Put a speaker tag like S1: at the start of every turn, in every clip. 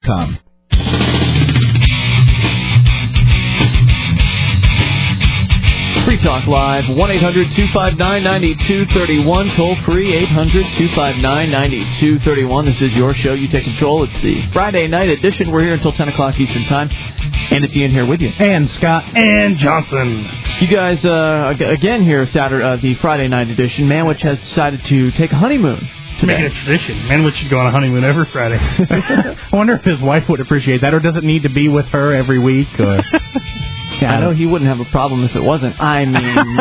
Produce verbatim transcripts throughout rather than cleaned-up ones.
S1: com.
S2: Free Talk Live, one eight hundred two five nine nine two three one, toll free, eight hundred two five nine nine two three one. This is your show. You take control. It's the Friday night edition. We're here until ten o'clock Eastern Time. And it's Ian here with you.
S3: And Scott.
S4: And Johnson.
S2: You guys, uh, again here, Saturday, uh, the Friday night edition. Manwich has decided to take a honeymoon today.
S4: Make it a tradition. Manwich should go on a honeymoon every Friday.
S3: I wonder if his wife would appreciate that, or does it need to be with her every week? Or...
S2: Yeah, I know he wouldn't have a problem if it wasn't. I mean,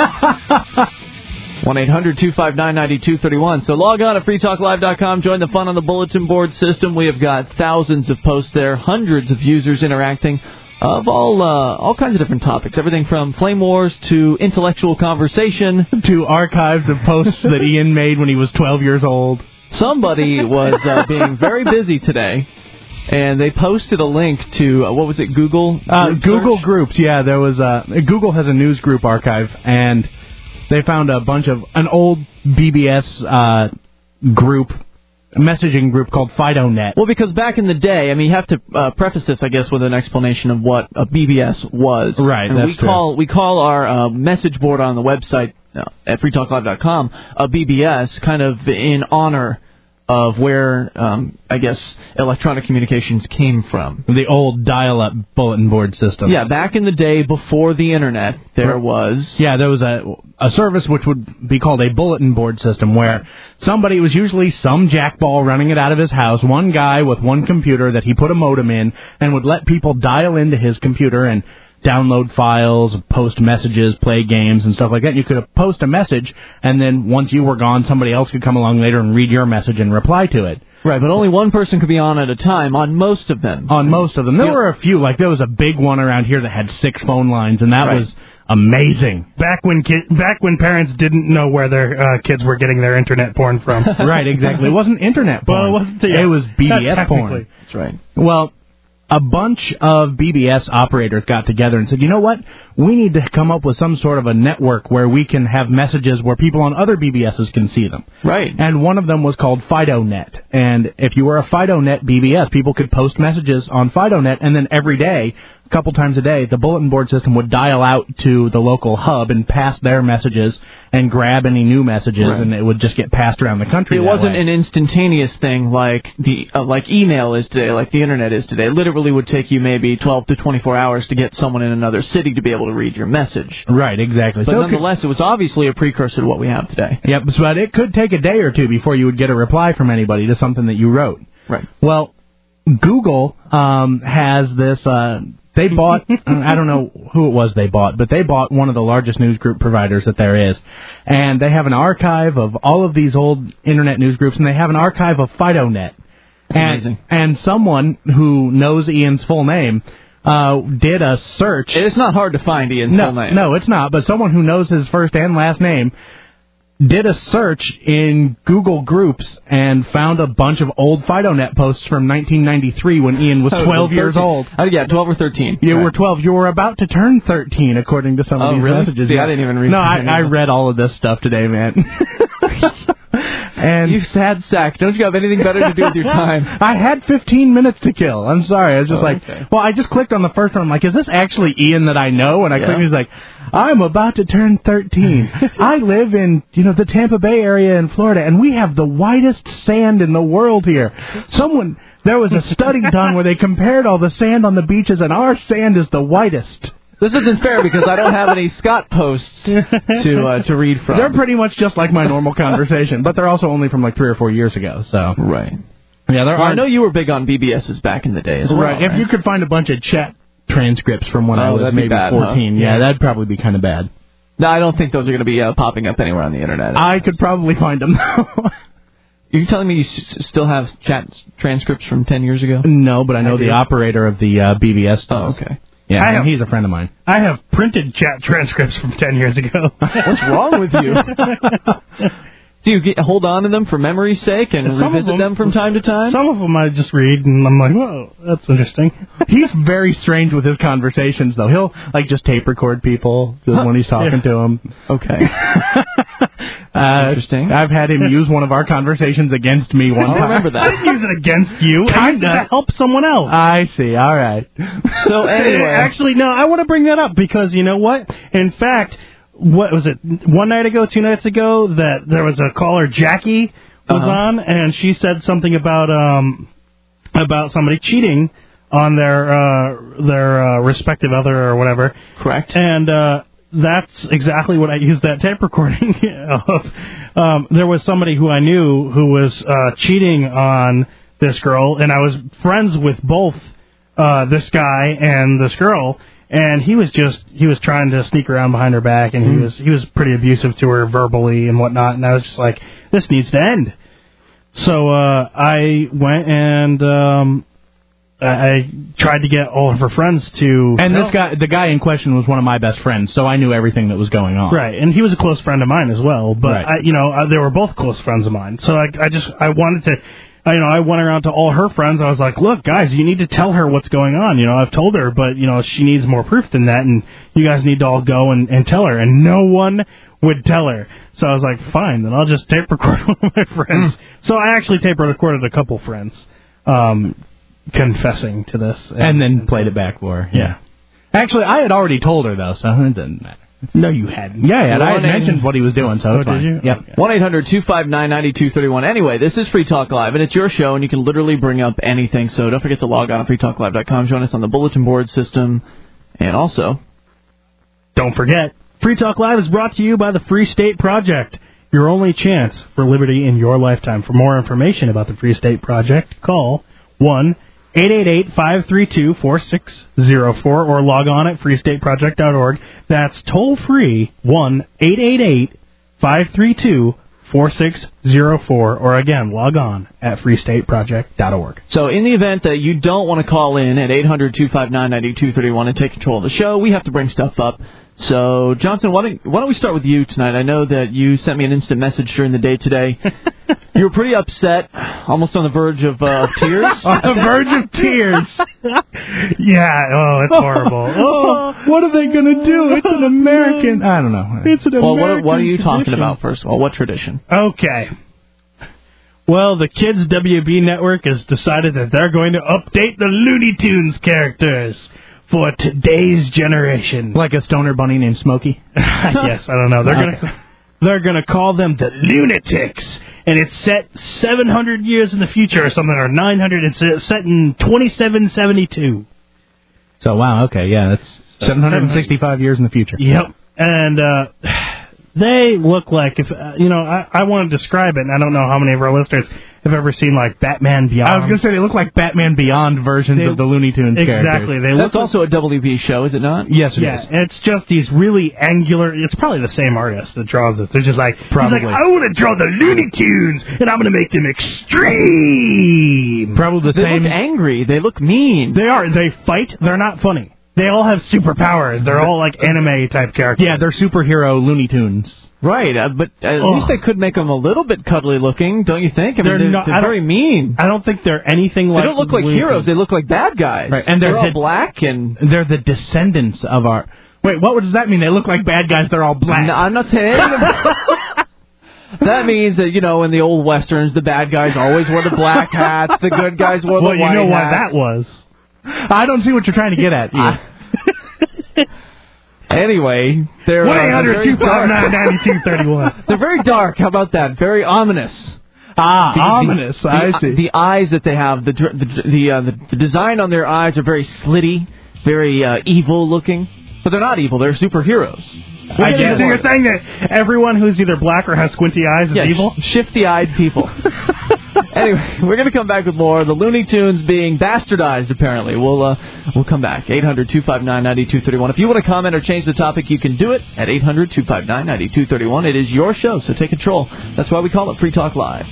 S2: one eight hundred two five nine nine two three one. So log on to free talk live dot com. Join the fun on the bulletin board system. We have got thousands of posts there, hundreds of users interacting of all uh, all kinds of different topics. Everything from flame wars to intellectual conversation.
S3: To archives of posts that Ian made when he was twelve years old.
S2: Somebody was uh, being very busy today. And they posted a link to, uh, what was it, Google?
S3: Uh, Google Groups, yeah. There was uh, Google has a news group archive, and they found a bunch of, an old B B S uh, group, a messaging group called FidoNet.
S2: Well, because back in the day, I mean, you have to uh, preface this, I guess, with an explanation of what a B B S was.
S3: Right,
S2: and
S3: that's
S2: we
S3: true.
S2: call We call our uh, message board on the website uh, at free talk live dot com a B B S, kind of in honor of where, um, I guess, electronic communications came from.
S3: The old dial-up bulletin board system.
S2: Yeah, back in the day before the Internet, there was...
S3: Yeah, there was a, a service which would be called a bulletin board system, where somebody, was usually some jackball running it out of his house, one guy with one computer that he put a modem in, and would let people dial into his computer and download files, post messages, play games, and stuff like that. And you could post a message, and then once you were gone, somebody else could come along later and read your message and reply to it.
S2: Right, but only one person could be on at a time on most of them.
S3: On most of them. There
S2: Yeah.
S3: were a few, like there was a big one around here that had six phone lines, and that
S2: Right.
S3: was amazing.
S4: Back when ki- back when parents didn't know where their uh, kids were getting their internet porn from.
S3: Right, exactly. It wasn't internet porn.
S4: Well, it wasn't. Yeah,
S3: it was B B S
S4: technically.
S3: porn.
S2: That's right.
S3: Well, a bunch of B B S operators got together and said, you know what, we need to come up with some sort of a network where we can have messages where people on other B B Ss can see them.
S2: Right.
S3: And one of them was called FidoNet. And if you were a FidoNet B B S, people could post messages on FidoNet, and then every day, a couple times a day, the bulletin board system would dial out to the local hub and pass their messages and grab any new messages,
S2: Right.
S3: and it would just get passed around the country.
S2: It
S3: that
S2: wasn't
S3: way.
S2: an instantaneous thing like the uh, like email is today, like the Internet is today. It literally would take you maybe twelve to twenty-four hours to get someone in another city to be able to read your message.
S3: Right, exactly.
S2: But
S3: So it
S2: nonetheless, it was obviously a precursor to what we have today.
S3: could, yep, but it could take a day or two before you would get a reply from anybody to something that you wrote.
S2: Right.
S3: Well, Google um, has this. Uh, they bought. I don't know who it was they bought, but they bought one of the largest news group providers that there is, and they have an archive of all of these old internet news groups, and they have an archive of FidoNet. And,
S2: amazing.
S3: and someone who knows Ian's full name uh, did a search.
S2: It's not hard to find Ian's
S3: no,
S2: full name.
S3: No, it's not. But someone who knows his first and last name did a search in Google Groups and found a bunch of old FidoNet posts from nineteen ninety-three when Ian was twelve
S2: Oh,
S3: years
S2: thirteen.
S3: old.
S2: Oh, yeah, twelve or thirteen.
S3: You
S2: Right.
S3: were twelve. You were about to turn thirteen, according to some of
S2: Oh,
S3: these
S2: really?
S3: messages.
S2: See, I didn't even read
S3: No,
S2: that
S3: I, I
S2: anymore.
S3: read all of this stuff today, man. And
S2: You sad sack. Don't you have anything better to do with your time?
S3: I had fifteen minutes to kill. I'm sorry. I was just
S2: Oh,
S3: like,
S2: okay.
S3: well, I just clicked on the first one. I'm like, is this actually Ian that I know? And I
S2: Yeah.
S3: clicked, he's like, I'm about to turn thirteen. I live in, you know, the Tampa Bay area in Florida, and we have the whitest sand in the world here. Someone, there was a study done where they compared all the sand on the beaches, and our sand is the whitest.
S2: This isn't fair because I don't have any Scott posts to uh, to read from.
S3: They're pretty much just like my normal conversation, but they're also only from like three or four years ago. So
S2: Right.
S3: yeah, there
S2: Well,
S3: are.
S2: I know you were big on B B Ss back in the day as well.
S3: Right. If you could find a bunch of chat transcripts from when I
S2: Oh,
S3: was
S2: that'd be
S3: maybe
S2: bad, huh?
S3: fourteen, yeah,
S2: Yeah.
S3: that'd probably be kind of bad.
S2: No, I don't think those are going to be uh, popping up anywhere on the internet.
S3: I could probably find them.
S2: You're telling me you s- still have chat transcripts from ten years ago?
S3: No, but I know
S2: I
S3: the
S2: do.
S3: operator of the uh, B B S
S2: Oh,
S3: does.
S2: okay.
S3: Yeah,
S4: I
S3: and
S4: have-
S3: he's a friend of mine.
S4: I have printed chat transcripts from ten years ago.
S2: What's wrong with you? Do you get, hold on to them for memory's sake and
S4: Some
S2: revisit
S4: them,
S2: them from time to time?
S4: Some of them I just read, and I'm like, whoa, that's interesting.
S3: He's very strange with his conversations, though. He'll, like, just tape record people when he's talking
S2: yeah.
S3: to them.
S2: Okay.
S3: uh,
S2: interesting.
S3: I've had him use one of our conversations against me one
S2: I
S3: time.
S2: remember that.
S4: I didn't use it against you. I used it
S3: Kinda.
S4: to help someone else.
S3: I see. All right.
S2: So anyway.
S4: Actually, no, I want to bring that up because you know what? In fact, what was it, one night ago, two nights ago, that there was a caller, Jackie, was
S2: uh-huh.
S4: on, and she said something about um about somebody cheating on their uh, their uh, respective other or whatever.
S2: Correct.
S4: And uh, that's exactly what I used that tape recording of. Um, there was somebody who I knew who was uh, cheating on this girl, and I was friends with both uh, this guy and this girl. And he was just, he was trying to sneak around behind her back, and he was he was pretty abusive to her verbally and whatnot, and I was just like, this needs to end. So uh, I went and um, I, I tried to get all of her friends to...
S3: And
S4: tell.
S3: this guy, the guy in question was one of my best friends, so I knew everything that was going on.
S4: Right, and he was a close friend of mine as well, but,
S3: Right.
S4: I, you know, I, they were both close friends of mine. So I, I just, I wanted to... I, you know, I went around to all her friends. I was like, look, guys, you need to tell her what's going on. You know, I've told her, but, you know, she needs more proof than that, and you guys need to all go and, and tell her. And no one would tell her. So I was like, fine, then I'll just tape record one of my friends. Mm. So I actually tape recorded a couple friends um, confessing to this.
S3: And, and then and played it back for her.
S4: Yeah. yeah.
S3: Actually, I had already told her, though, so it doesn't matter.
S4: No, you hadn't.
S3: Yeah, yeah, I had mentioned what he was doing, so
S4: oh,
S3: it's fine.
S4: Did you?
S3: Yep.
S4: Okay.
S2: one eight hundred two five nine nine two three one. Anyway, this is Free Talk Live, and it's your show, and you can literally bring up anything. So don't forget to log on to free talk live dot com. Join us on the bulletin board system. And also,
S4: don't forget, Free Talk Live is brought to you by the Free State Project, your only chance for liberty in your lifetime. For more information about the Free State Project, call one eight eight eight, five three two, four six zero four or log on at free state project dot org. That's toll free, one eight eight eight, five three two, four six zero four, or again, log on at free state project dot org.
S2: So in the event that you don't want to call in at eight hundred two five nine nine two three one and take control of the show, we have to bring stuff up. So, Johnson, why don't, why don't we start with you tonight? I know that you sent me an instant message during the day today. You were pretty upset, almost on the verge of uh, tears.
S3: On the verge of tears.
S4: Yeah, oh, it's horrible.
S3: Oh, what are they going to do? It's an American... I don't know.
S4: It's an
S2: well,
S4: American
S2: what, what are you
S4: tradition.
S2: talking about, first of all? What tradition?
S4: Okay. Well, the Kids W B Network has decided that they're going to update the Looney Tunes characters for today's generation.
S3: Like a stoner bunny named Smokey?
S4: Yes, I don't know. They're
S3: okay.
S4: gonna they're gonna call them the Lunatics, and it's set seven hundred years in the future or something, or nine hundred. It's set in twenty-seven seventy-two.
S3: So wow, okay, yeah, that's seven hundred sixty-five years in the future.
S4: Yep, and uh, they look like if uh, you know. I, I want to describe it, and I don't know how many of our listeners have ever seen like Batman Beyond.
S3: I was going to say they look like Batman Beyond versions
S4: they,
S3: of the Looney Tunes
S4: exactly.
S3: characters.
S4: Exactly. They
S2: That's
S4: look
S2: also a W B show, is it not?
S3: Yes, it
S4: yeah,
S3: is.
S4: it's just these really angular. It's probably the same artist that draws it. They're just like,
S3: probably.
S4: He's like, I want to draw the Looney Tunes, and I'm going to make them extreme.
S3: Probably the
S2: they
S3: same.
S2: They look angry. They look mean.
S4: They are. They fight. They're not funny. They all have superpowers. They're all like anime type characters.
S3: Yeah, they're superhero Looney Tunes.
S2: Right, uh, but at
S4: Ugh.
S2: least they could make them a little bit cuddly looking, don't you think? I
S4: They're
S2: mean, they're,
S4: not-
S2: they're
S4: I don't-
S2: very mean.
S4: I don't think they're anything like.
S2: They don't look like
S4: Looney
S2: heroes.
S4: Tunes.
S2: They look like bad guys.
S3: Right, and they're
S2: they're all
S3: the-
S2: black and...
S3: They're the descendants of our... Wait, what does that mean? They look like bad guys, they're all black.
S2: No, I'm not saying... That means that, you know, in the old westerns, the bad guys always wore the black hats, the good guys wore
S4: Well,
S2: the
S4: you
S2: white
S4: know what
S2: hats.
S4: that was.
S3: I don't see what you're trying to get at.
S2: I- Anyway, they're...
S4: one
S2: uh,
S4: eight hundred
S2: very
S4: two five nine
S2: dark.
S4: nine two three one.
S2: They're very dark. How about that? Very ominous.
S3: Ah,
S2: The-
S3: ominous,
S2: the,
S3: I
S2: the,
S3: see.
S2: The eyes that they have, the the the, uh, the the design on their eyes are very slitty, very uh, evil looking. But they're not evil. They're superheroes.
S4: I guess so you're saying that everyone who's either black or has squinty eyes is
S2: yeah,
S4: evil?
S2: sh- shifty-eyed people. Anyway, we're going to come back with more. The Looney Tunes being bastardized, apparently. We'll uh, we'll come back. eight hundred two five nine nine two three one. If you want to comment or change the topic, you can do it at eight hundred two five nine nine two three one. It is your show, so take control. That's why we call it Free Talk Live.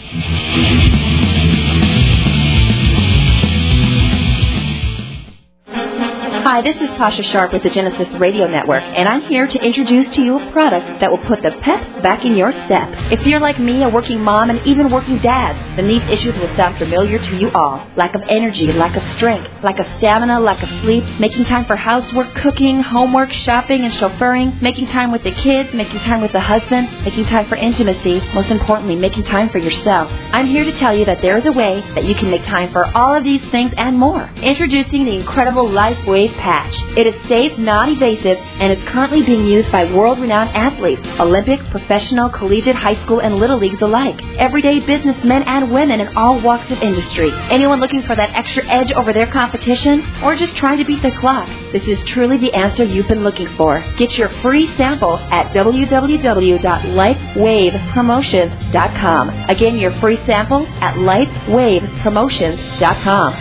S1: Hi, this is Tasha Sharp with the Genesis Radio Network, and I'm here to introduce to you a product that will put the pep back in your step. If you're like me, a working mom, and even working dad, then these issues will sound familiar to you all. Lack of energy, lack of strength, lack of stamina, lack of sleep, making time for housework, cooking, homework, shopping, and chauffeuring, making time with the kids, making time with the husband, making time for intimacy, most importantly, making time for yourself. I'm here to tell you that there is a way that you can make time for all of these things and more. Introducing the incredible LifeWave Patch. It is safe, non-invasive, and is currently being used by world-renowned athletes, Olympic, professional, collegiate, high school, and little leagues alike. Everyday businessmen and women in all walks of industry. Anyone looking for that extra edge over their competition? Or just trying to beat the clock? This is truly the answer you've been looking for. Get your free sample at w w w dot life wave promotions dot com. Again, your free sample at life wave promotions dot com.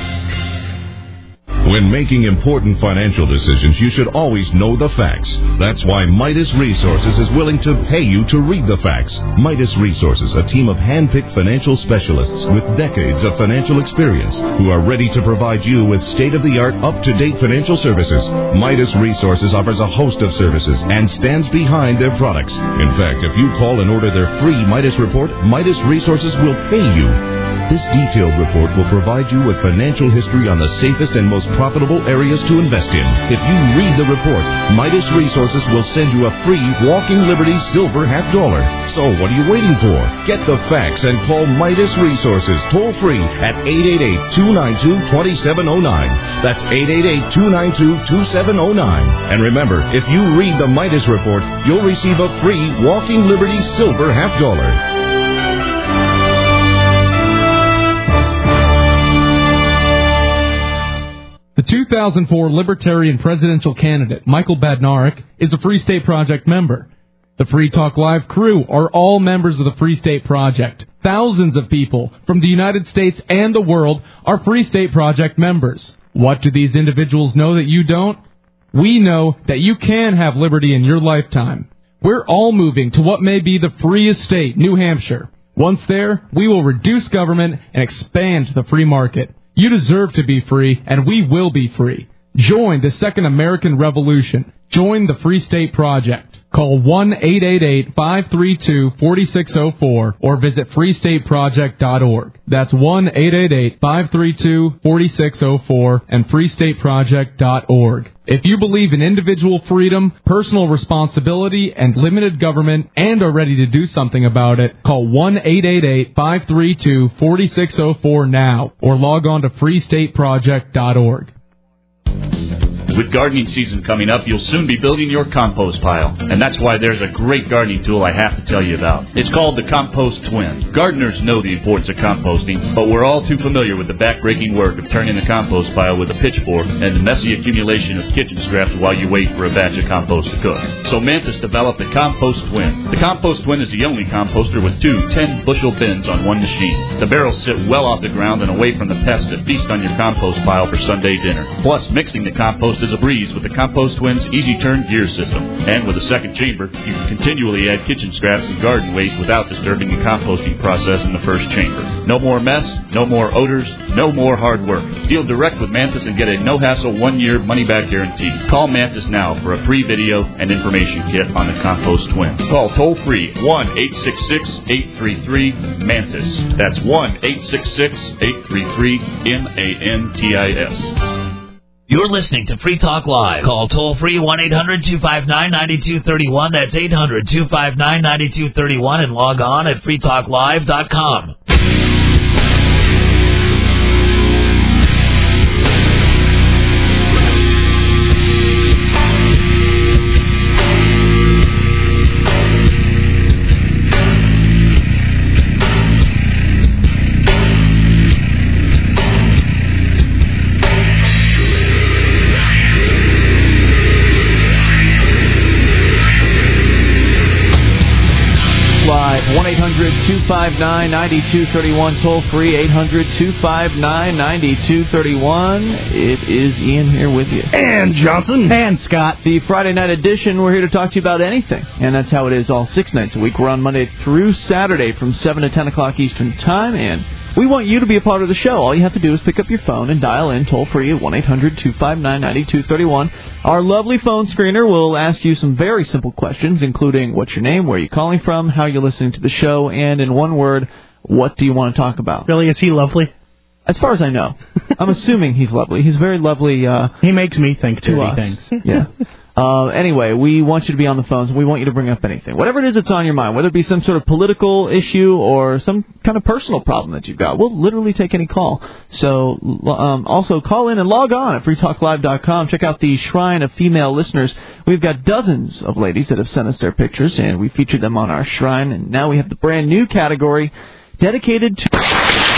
S5: When making important financial decisions, you should always know the facts. That's why Midas Resources is willing to pay you to read the facts. Midas Resources, a team of hand-picked financial specialists with decades of financial experience who are ready to provide you with state-of-the-art, up-to-date financial services. Midas Resources offers a host of services and stands behind their products. In fact, if you call and order their free Midas report, Midas Resources will pay you. This detailed report will provide you with financial history on the safest and most profitable areas to invest in. If you read the report, Midas Resources will send you a free Walking Liberty silver half dollar. So what are you waiting for? Get the facts and call Midas Resources toll free at eight eight eight, two nine two, two seven zero nine. That's eight eight eight, two nine two, two seven zero nine. And remember, if you read the Midas report, you'll receive a free Walking Liberty silver half dollar.
S6: The two thousand four Libertarian presidential candidate, Michael Badnarik, is a Free State Project member. The Free Talk Live crew are all members of the Free State Project. Thousands of people from the United States and the world are Free State Project members. What do these individuals know that you don't? We know that you can have liberty in your lifetime. We're all moving to what may be the freest state, New Hampshire. Once there, we will reduce government and expand the free market. You deserve to be free, and we will be free. Join the Second American Revolution. Join the Free State Project. Call one eight eight eight, five three two, four six zero four or visit free state project dot org. That's one eight eight eight, five three two, four six zero four and free state project dot org. If you believe in individual freedom, personal responsibility, and limited government, and are ready to do something about it, call one eight eight eight, five three two, four six zero four now or log on to free state project dot org.
S7: With gardening season coming up, you'll soon be building your compost pile. And that's why there's a great gardening tool I have to tell you about. It's called the Compost Twin. Gardeners know the importance of composting, but we're all too familiar with the back-breaking work of turning a compost pile with a pitchfork and the messy accumulation of kitchen scraps while you wait for a batch of compost to cook. So Mantis developed the Compost Twin. The Compost Twin is the only composter with two ten-bushel bins on one machine. The barrels sit well off the ground and away from the pests that feast on your compost pile for Sunday dinner. Plus, mixing the compost is a breeze with the Compost Twin's Easy Turn gear system. And with a second chamber, you can continually add kitchen scraps and garden waste without disturbing the composting process in the first chamber. No more mess, no more odors, no more hard work. Deal direct with Mantis and get a no-hassle one-year money-back guarantee. Call Mantis now for a free video and information kit on the Compost Twin. Call toll-free one eight six six, eight three three, MANTIS. That's one eight six six, eight three three, M A N T I S.
S8: You're listening to Free Talk Live. Call toll-free one eight hundred, two five nine, nine two three one. That's eight hundred, two five nine, nine two three one and log on at free talk live dot com.
S2: one eight hundred, two five nine, nine two three one, toll free, eight hundred, two five nine, nine two three one. It is Ian here with you.
S4: And Johnson.
S3: And Scott.
S2: The Friday night edition, we're here to talk to you about anything. And that's how it is all six nights a week. We're on Monday through Saturday from seven to ten o'clock Eastern Time. And We want you to be a part of the show. All you have to do is pick up your phone and dial in toll-free at one eight hundred two five nine nine two three one. Our lovely phone screener will ask you some very simple questions, including what's your name, where are you calling from, how you're listening to the show, and in one word, what do you want to talk about?
S4: Really, is he lovely?
S2: As far as I know. I'm assuming he's lovely. He's very lovely. Uh,
S3: he makes me think
S2: to
S3: dirty
S2: us.
S3: things.
S2: Yeah. Uh, anyway, we want you to be on the phones, and we want you to bring up anything. Whatever it is that's on your mind, whether it be some sort of political issue or some kind of personal problem that you've got, we'll literally take any call. So um, also call in and log on at free talk live dot com. Check out the Shrine of Female Listeners. We've got dozens of ladies that have sent us their pictures, and we featured them on our Shrine. And now we have the brand new category dedicated to...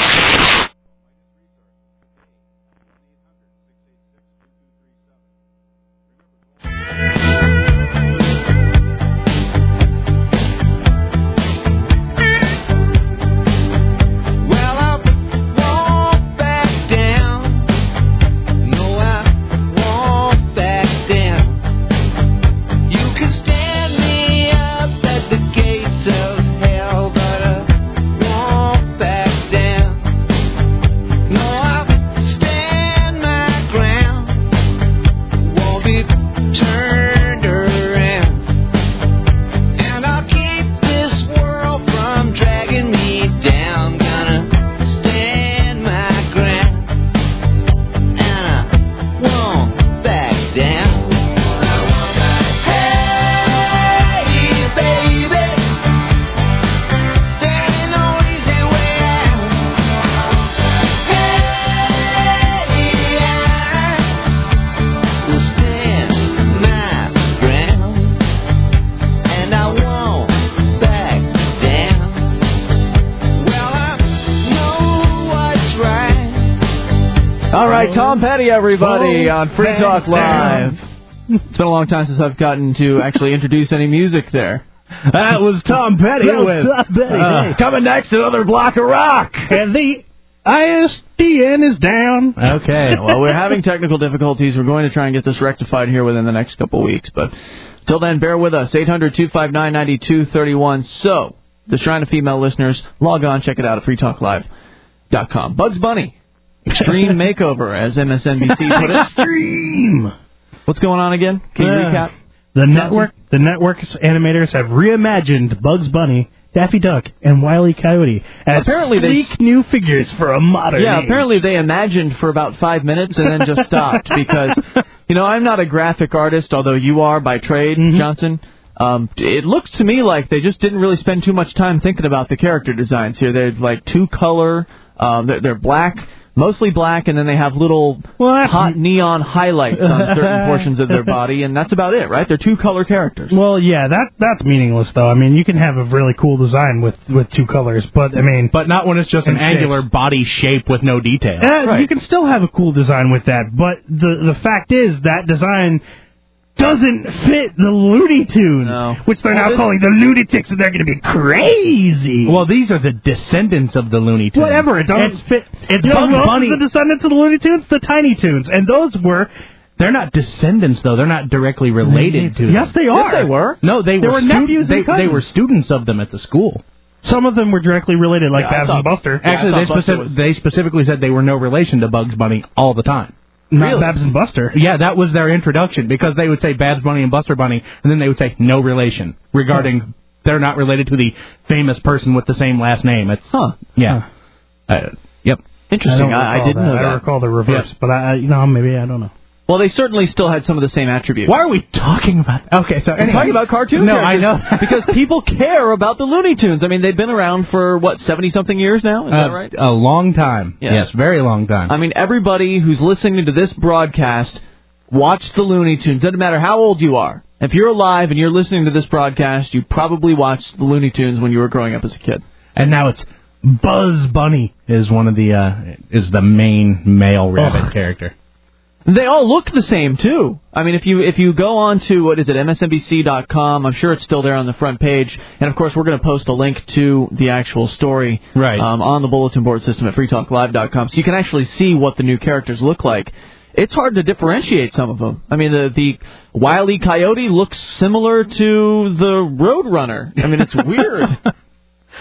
S2: Tom Petty, everybody, on Free Talk Live. It's been a long time since I've gotten to actually introduce any music there.
S3: That was Tom Petty with
S4: Tom Petty.
S3: Uh, coming next, another block of rock.
S4: And the I S D N is down.
S2: Okay, well, we're having technical difficulties. We're going to try and get this rectified here within the next couple of weeks. But till then, bear with us. eight hundred two five nine nine two three one. So, the Shrine of Female Listeners, log on, check it out at free talk live dot com. Bugs Bunny. Extreme Makeover, as M S N B C put it.
S4: Extreme!
S2: What's going on again? Can you uh, recap?
S4: The network, the network's animators have reimagined Bugs Bunny, Daffy Duck, and Wile E. Coyote as
S2: apparently
S4: sleek
S2: they,
S4: new figures for a modern
S2: Yeah,
S4: age.
S2: Apparently they imagined for about five minutes and then just stopped because, you know, I'm not a graphic artist, although you are by trade, mm-hmm. Johnson. Um, it looks to me like they just didn't really spend too much time thinking about the character designs here. They're like two color, um, they're, they're black. Mostly black, and then they have little well, hot neon highlights on certain portions of their body, and that's about it, right? They're two-color characters.
S4: Well, yeah, that that's meaningless, though. I mean, you can have a really cool design with, with two colors, but, I mean...
S3: But not when it's just an shapes. angular body shape with no detail.
S4: Uh,
S3: right.
S4: You can still have a cool design with that, but the the fact is that design... doesn't fit the Looney Tunes,
S2: no.
S4: which they're
S2: well,
S4: now
S2: this...
S4: calling the Lunatics, and they're going to be crazy.
S3: Well, these are the descendants of the Looney Tunes.
S4: Whatever, it doesn't
S3: it's,
S4: fit.
S3: It's
S4: you
S3: Bugs
S4: know,
S3: Bunny.
S4: The descendants of the Looney Tunes, the Tiny Tunes, and those were.
S3: They're not descendants, though. They're not directly related to them.
S4: Yes, they are.
S2: Yes, they were.
S3: No, they,
S4: they
S3: were,
S4: were
S3: stu-
S4: nephews
S3: they,
S4: and cousins.
S3: They were students of them at the school.
S4: Some of them were directly related, like
S2: yeah,
S4: Babs
S2: thought,
S4: and Buster.
S2: Yeah,
S3: Actually, they,
S2: Buster
S3: specific,
S2: was...
S3: they specifically said they were no relation to Bugs Bunny all the time.
S4: Not
S2: really?
S4: Babs and Buster.
S3: Yeah, that was their introduction, because they would say Babs Bunny and Buster Bunny, and then they would say no relation, regarding huh. they're not related to the famous person with the same last name. It's
S2: Huh.
S3: Yeah. Huh. Uh, yep.
S2: Interesting. I, I didn't
S4: that.
S2: know that.
S4: I recall the reverse, yeah. but I, you know, maybe I don't know.
S2: Well, they certainly still had some of the same attributes.
S3: Why are we talking about... Okay, so...
S2: We're anyway. talking about cartoon
S3: No,
S2: characters.
S3: I know.
S2: Because people care about the Looney Tunes. I mean, they've been around for, what, seventy-something years now? Is
S3: uh,
S2: that right?
S3: A long time.
S2: Yes.
S3: yes, very long time.
S2: I mean, everybody who's listening to this broadcast watched the Looney Tunes. Doesn't matter how old you are. If you're alive and you're listening to this broadcast, you probably watched the Looney Tunes when you were growing up as a kid.
S3: And now it's Buzz Bunny is one of the, uh, is the main male rabbit Ugh. character.
S2: They all look the same, too. I mean, if you if you go on to, what is it, M S N B C dot com, I'm sure it's still there on the front page. And, of course, we're going to post a link to the actual story
S3: right.
S2: um, on the bulletin board system at free talk live dot com. So you can actually see what the new characters look like. It's hard to differentiate some of them. I mean, the, the Wile E. Coyote looks similar to the Roadrunner. I mean, it's weird.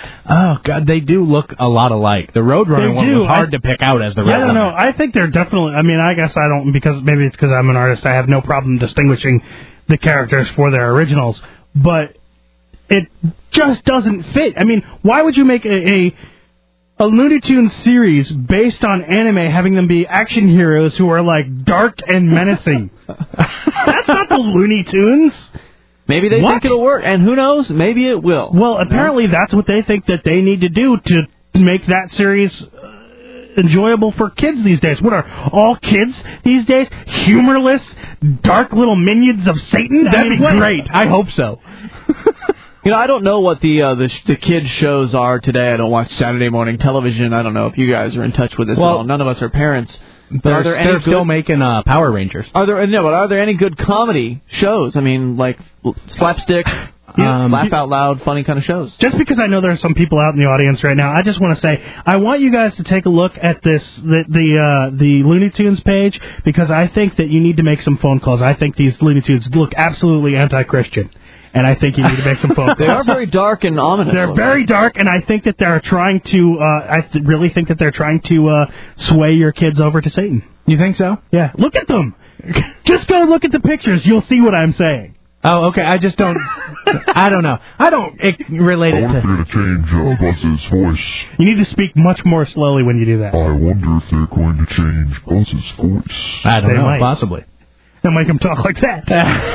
S3: Oh God, they do look a lot alike. The Roadrunner
S4: They
S3: one
S4: do.
S3: was hard
S4: I-
S3: to pick out as the
S4: I don't
S3: Roadrunner.
S4: know. I think they're definitely. I mean, I guess I don't because maybe it's because I'm an artist. I have no problem distinguishing the characters for their originals, but it just doesn't fit. I mean, why would you make a, a a Looney Tunes series based on anime, having them be action heroes who are like dark and menacing? That's not the Looney Tunes.
S2: Maybe they
S4: What?
S2: think it'll work, and who knows? Maybe it will.
S4: Well, apparently that's what they think that they need to do to make that series uh, enjoyable for kids these days. What are all kids these days? Humorless, dark little minions of Satan? That'd
S3: I mean,
S4: be
S3: what-
S4: great.
S3: I hope so.
S2: You know, I don't know what the uh, the, sh- the kids shows are today. I don't watch Saturday morning television. I don't know if you guys are in touch with this
S3: Well,
S2: at all. None of us are parents. But
S3: They're,
S2: are there any
S3: they're still
S2: good,
S3: making uh, Power Rangers.
S2: are there no? But are there any good comedy shows? I mean, like slapstick,
S3: Um,
S2: laugh out loud, funny kind of shows.
S4: Just because I know there are some people out in the audience right now, I just want to say I want you guys to take a look at this the the uh, the Looney Tunes page, because I think that you need to make some phone calls. I think these Looney Tunes look absolutely anti-Christian, and I think you need to make some phone calls.
S2: They are very dark and ominous.
S4: They're
S2: looking.
S4: very dark, and I think that they're trying to. Uh, I th- really think that they're trying to uh, sway your kids over to Satan.
S3: You think so?
S4: Yeah, look at them. Just go look at the pictures. You'll see what I'm saying.
S3: Oh, okay. I just don't. I don't know. I don't it, relate
S9: I
S3: it
S9: wonder if
S3: to.
S9: they're going to change uh, Buzz's voice.
S4: You need to speak much more slowly when you do that.
S9: I wonder if they're going to change Buzz's voice.
S3: I don't
S4: They
S3: know.
S4: might.
S3: Possibly.
S4: They'll make them talk like that.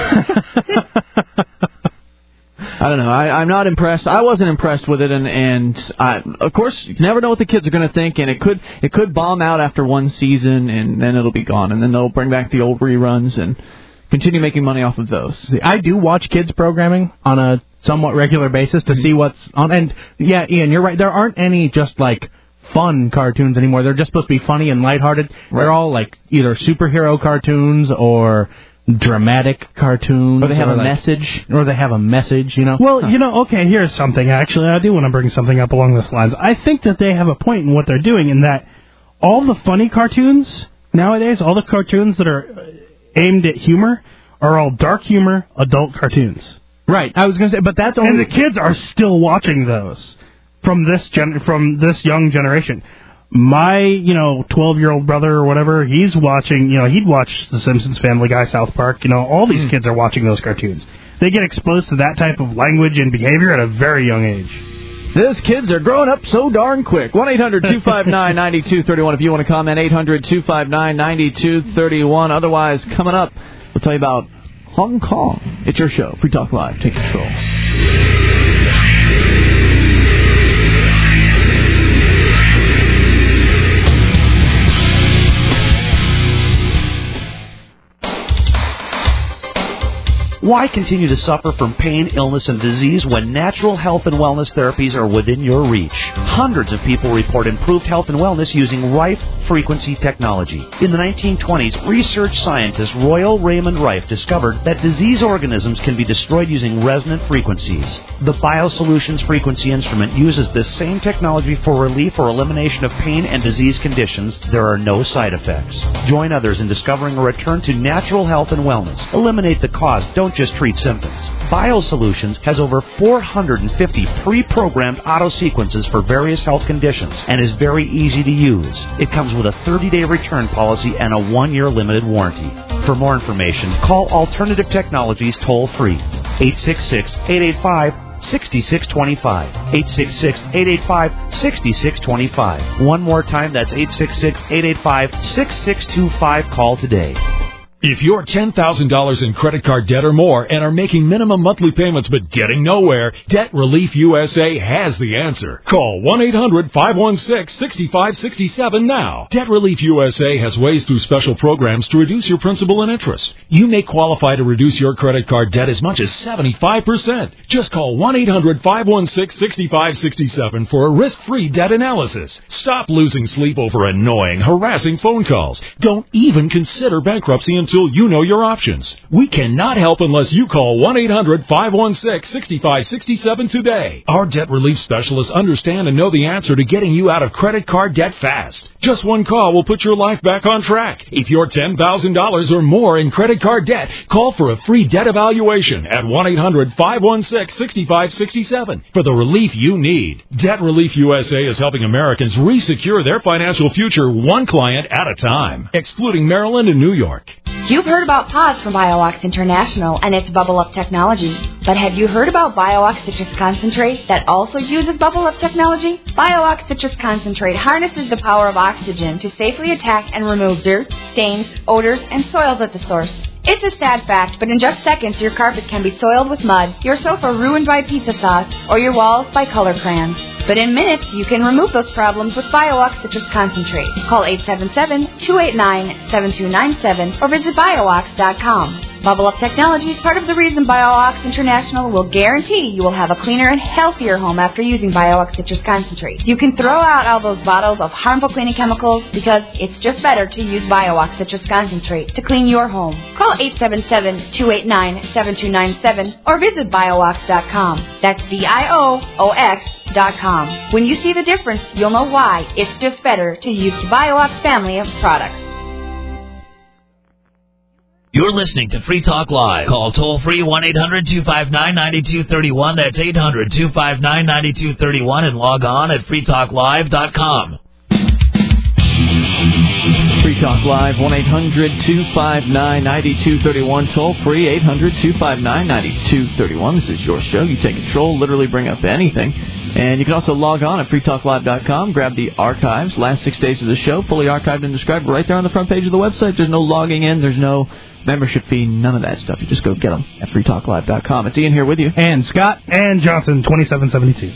S2: I don't know. I, I'm not impressed. I wasn't impressed with it, and and I, of course, you never know what the kids are going to think, and it could it could bomb out after one season, and then it'll be gone, and then they'll bring back the old reruns and continue making money off of those.
S3: I do watch kids programming on a somewhat regular basis to see what's on. And yeah, Ian, you're right. There aren't any just like fun cartoons anymore. They're just supposed to be funny and lighthearted. They're all like either superhero cartoons or dramatic cartoons,
S2: Or they have a
S3: like-
S2: message.
S3: or they have a message. You know.
S4: Well, you know, okay, here's something. Actually, I do want to bring something up along those lines. I think that they have a point in what they're doing, in that all the funny cartoons nowadays, all the cartoons that are uh, aimed at humor, are all dark humor, adult cartoons.
S3: Right. I was gonna say, but that's
S4: And
S3: only.
S4: the kids are still watching those from this gen- from this young generation. My, you know, twelve-year-old brother or whatever, he's watching, you know, he'd watch The Simpsons, Family Guy, South Park. You know, all these
S3: Mm.
S4: kids are watching those cartoons. They get exposed to that type of language and behavior at a very young age.
S2: Those kids are growing up so darn quick. one eight hundred two five nine nine two three one if you want to comment. eight hundred two five nine nine two three one. Otherwise, coming up, we'll tell you about Hong Kong. It's your show. Free Talk Live. Take control.
S10: Why continue to suffer from pain, illness, and disease when natural health and wellness therapies are within your reach? Hundreds of people report improved health and wellness using Rife frequency technology. In the nineteen twenties, research scientist Royal Raymond Rife discovered that disease organisms can be destroyed using resonant frequencies. The BioSolutions frequency instrument uses this same technology for relief or elimination of pain and disease conditions. There are no side effects. Join others in discovering a return to natural health and wellness. Eliminate the cause. Don't just treat symptoms. BioSolutions has over four hundred fifty pre-programmed auto sequences for various health conditions and is very easy to use. It comes with a thirty-day return policy and a one-year limited warranty. For more information, call Alternative Technologies toll-free, eight six six, eight eight five, six six two five, eight six six, eight eight five, six six two five. One more time, that's eight six six, eight eight five, six six two five. Call today.
S11: If you're ten thousand dollars in credit card debt or more and are making minimum monthly payments but getting nowhere, Debt Relief U S A has the answer. Call one eight hundred, five one six, six five six seven now. Debt Relief U S A has ways through special programs to reduce your principal and interest. You may qualify to reduce your credit card debt as much as seventy-five percent. Just call one eight hundred, five one six, six five six seven for a risk-free debt analysis. Stop losing sleep over annoying, harassing phone calls. Don't even consider bankruptcy until until you know your options. We cannot help unless you call one eight hundred five one six six five six seven today. Our debt relief specialists understand and know the answer to getting you out of credit card debt fast. Just one call will put your life back on track. If you're ten thousand dollars or more in credit card debt, call for a free debt evaluation at one eight hundred five one six six five six seven for the relief you need. Debt Relief U S A is helping Americans re-secure their financial future one client at a time, excluding Maryland and New York.
S1: You've heard about Pause from BioOx International and its Bubble Up technology. But have you heard about BioOx Citrus Concentrate that also uses Bubble Up technology? BioOx Citrus Concentrate harnesses the power of oxygen to safely attack and remove dirt, stains, odors, and soils at the source. It's a sad fact, but in just seconds your carpet can be soiled with mud, your sofa ruined by pizza sauce, or your walls by color crayons. But in minutes, you can remove those problems with BioOx Citrus Concentrate. Call eight seven seven, two eight nine, seven two nine seven or visit bio ox dot com. Bubble Up Technology is part of the reason BioOx International will guarantee you will have a cleaner and healthier home after using BioOx Citrus Concentrate. You can throw out all those bottles of harmful cleaning chemicals because it's just better to use BioOx Citrus Concentrate to clean your home. Call eight seven seven, two eight nine, seven two nine seven or visit bio ox dot com. That's B I O O X dot com. When you see the difference, you'll know why it's just better to use the BioOx family of products.
S8: You're listening to Free Talk Live. Call toll-free one eight hundred two five nine nine two three one. That's eight hundred two five nine nine two three one and log on at free talk live dot com.
S2: Free Talk Live, one eight hundred two five nine nine two three one. Toll-free, eight hundred two five nine nine two three one. This is your show. You take control, literally bring up anything. And you can also log on at free talk live dot com, grab the archives, last six days of the show, fully archived and described right there on the front page of the website. There's no logging in. There's no membership fee, none of that stuff. You just go get them at free talk live dot com. It's Ian here with you.
S4: And Scott. And Johnson, twenty-seven seventy-two.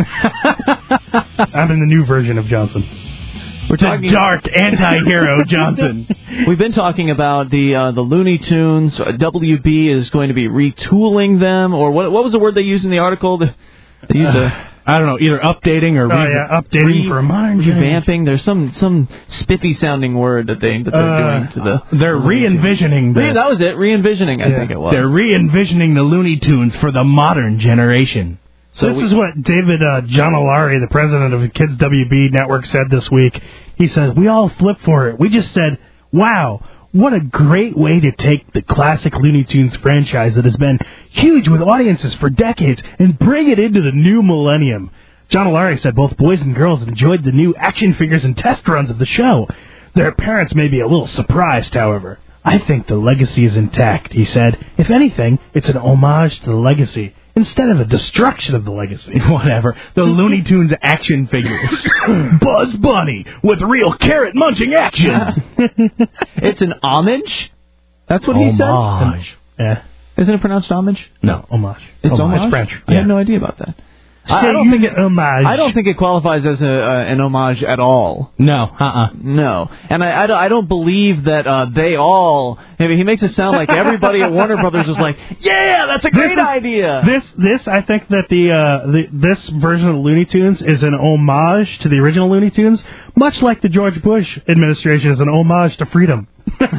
S4: I'm in the new version of Johnson.
S2: We're talking
S3: the dark anti-hero Johnson.
S2: We've been talking about the uh, the Looney Tunes. W B is going to be retooling them, or what? What was the word they used in the article? They used a...
S3: I don't know, either updating or
S4: oh, re- yeah, updating
S2: re-
S4: for a modern
S2: revamping. There's some some spiffy sounding word that they that they're
S3: uh,
S2: doing to the.
S3: They're re-envisioning. The,
S2: Re- that was it. Re-envisioning. I
S3: yeah,
S2: think it was.
S3: They're re-envisioning the Looney Tunes for the modern generation.
S4: So this we, is what David uh, Gianolari, the president of the Kids W B Network, said this week. He said, "We all flipped for it. We just said, wow." What a great way to take the classic Looney Tunes franchise that has been huge with audiences for decades and bring it into the new millennium. John O'Leary said both boys and girls enjoyed the new action figures and test runs of the show. Their parents may be a little surprised, however. I think the legacy is intact, he said. If anything, it's an homage to the legacy instead of a destruction of the legacy.
S3: Whatever. The Looney Tunes action figures. Buzz Bunny with real carrot-munching action.
S2: Yeah. It's an homage? That's what
S3: homage.
S2: he said?
S3: Homage.
S2: Yeah. Isn't it pronounced homage?
S3: No, homage.
S2: It's
S3: homage.
S2: homage?
S3: It's French.
S2: I
S3: Yeah.
S2: had no idea about that.
S4: So
S2: I don't think it,
S4: homage.
S2: I don't think it qualifies as a, uh, an homage at all.
S3: No, uh-uh.
S2: No. And I, I, don't, I don't believe that uh, they all... I mean, he makes it sound like everybody at Warner Brothers is like, yeah, that's a great
S4: this is,
S2: idea.
S4: This, this, I think that the, uh, the this version of Looney Tunes is an homage to the original Looney Tunes, much like the George Bush administration is an homage to freedom.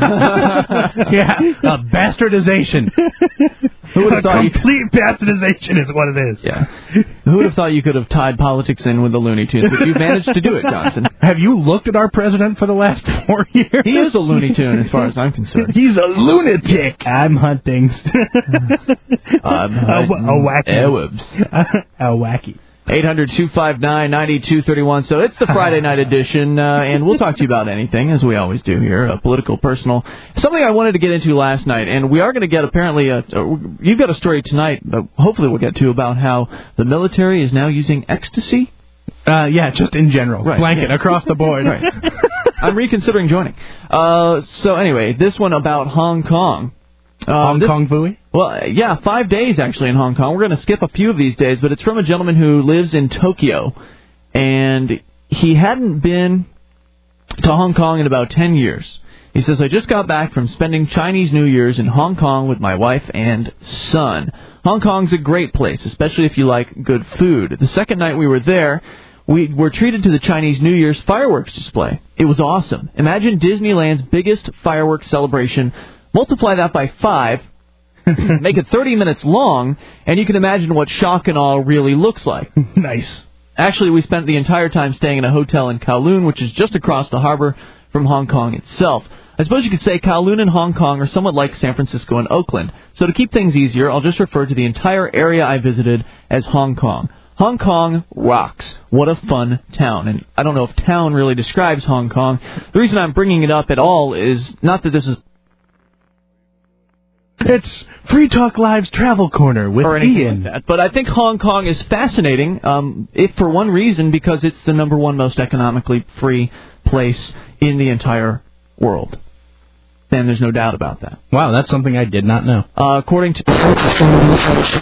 S3: Yeah, a bastardization.
S2: Who would have
S4: a
S2: thought
S4: complete
S2: you...
S4: bastardization is what it is.
S2: Yeah. Who would have thought you could have tied politics in with the Looney Tunes? But you managed to do it, Johnson.
S3: Have you looked at our president for the last four years?
S2: He is a Looney Tune, as far as I'm concerned.
S3: He's a lunatic.
S4: I'm hunting.
S2: I'm
S4: hunting. A, a wacky.
S2: Arabs.
S4: A wacky.
S2: eight hundred two five nine nine two three one. So it's the Friday night edition, uh, and we'll talk to you about anything, as we always do here, uh, political, personal. Something I wanted to get into last night, and we are going to get apparently, a, a, you've got a story tonight, but hopefully we'll get to, about how the military is now using ecstasy.
S3: Uh, yeah, just in general.
S2: Right,
S3: Blanket
S2: yeah.
S3: across the board.
S2: Right. I'm reconsidering joining. Uh, so anyway, this one about Hong Kong. Um,
S3: Hong
S2: this,
S3: Kong Fooey?
S2: Well, yeah, five days actually in Hong Kong. We're going to skip a few of these days, but it's from a gentleman who lives in Tokyo, and he hadn't been to Hong Kong in about ten years. He says, I just got back from spending Chinese New Year's in Hong Kong with my wife and son. Hong Kong's a great place, especially if you like good food. The second night we were there, we were treated to the Chinese New Year's fireworks display. It was awesome. Imagine Disneyland's biggest fireworks celebration Multiply that by five, make it thirty minutes long, and you can imagine what shock and awe really looks like.
S4: Nice.
S2: Actually, we spent the entire time staying in a hotel in Kowloon, which is just across the harbor from Hong Kong itself. I suppose you could say Kowloon and Hong Kong are somewhat like San Francisco and Oakland. So to keep things easier, I'll just refer to the entire area I visited as Hong Kong. Hong Kong rocks. What a fun town. And I don't know if town really describes Hong Kong. The reason I'm bringing it up at all is not that this is...
S3: It's Free Talk Live's Travel Corner with
S2: or anything
S3: Ian.
S2: Like that. But I think Hong Kong is fascinating, um, if for one reason, because it's the number one most economically free place in the entire world. And there's no doubt about that.
S3: Wow, that's something I did not know.
S2: Uh, according to...